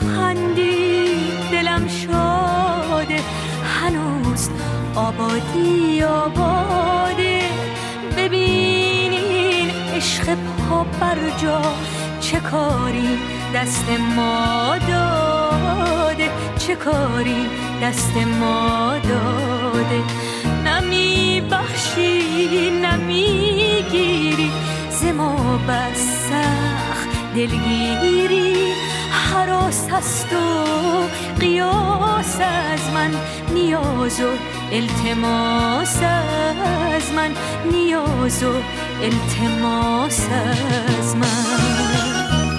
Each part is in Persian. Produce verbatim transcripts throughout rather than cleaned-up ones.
لبخندی دلم شاده، هنوز آبادی آباده. ببینین عشق پا بر جا چه کاری دست ما داده، چه کاری دست ما داده. نمی بخشی نمی گیری ز ما بس سخت دلگیری. هراس است و قیاس از من، نیاز و التماس از من، نیاز و التماس از من.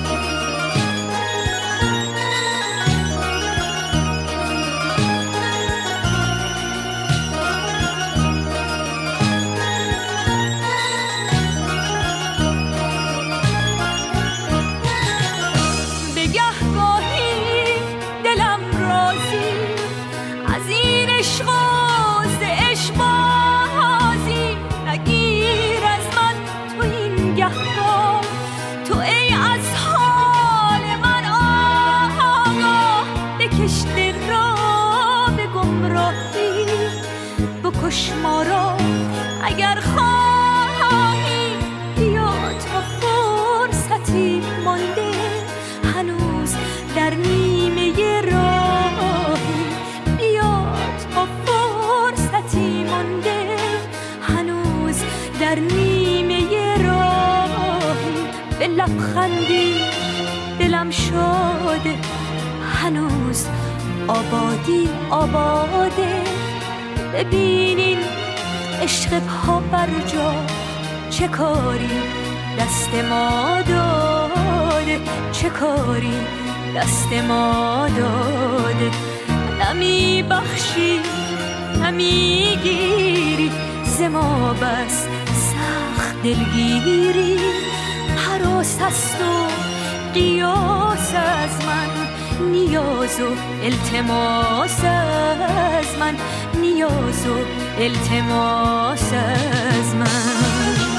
بکش ما را اگر خواهی، بیا تا فرصتی مانده، هنوز در نیمه راهی. بیا تا فرصتی مانده، هنوز در نیمه راهی. به لبخندی دلم شاده، هنوز آبادی آباده. ببینین عشق پا بر جا چه کاری دست ما داده، چه کاری دست ما داده. نمی بخشی نمی گیری ز ما بس سخت دلگیری. هراس است و قیاس از من، نیاز و التماس از من، نیاز و التماس از من.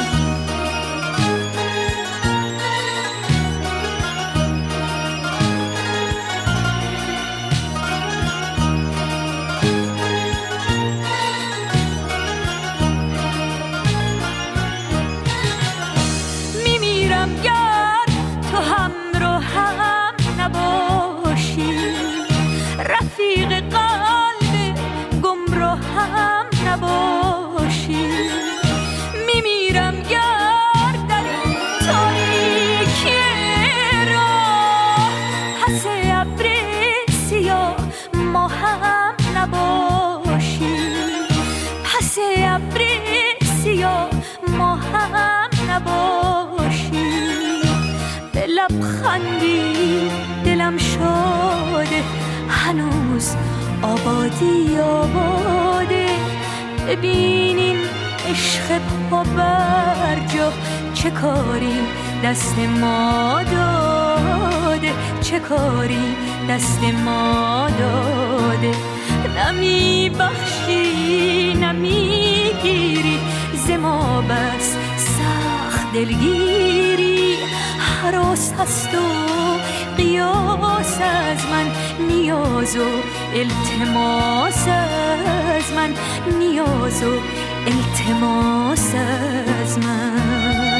میمیرم گر تو همراهم نباشی، رفیق قلب گمراهم نباشی. میمیرم گر در این تاریکی راه، پس ابر سیاه ما هم نباشی، پس ابر سیاه ما هم نباشی. به لبخندی دلم شاده، هنوز آبادی آباده. ببینین عشق پا بر جا چه کاری دست ما داده، چه کاری دست ما داده. نمی بخشی نمی گیری ز ما بس سخت دلگیری. هراس هست و قیاس از من، نیاز و التماس از من، نیاز و التماس از من.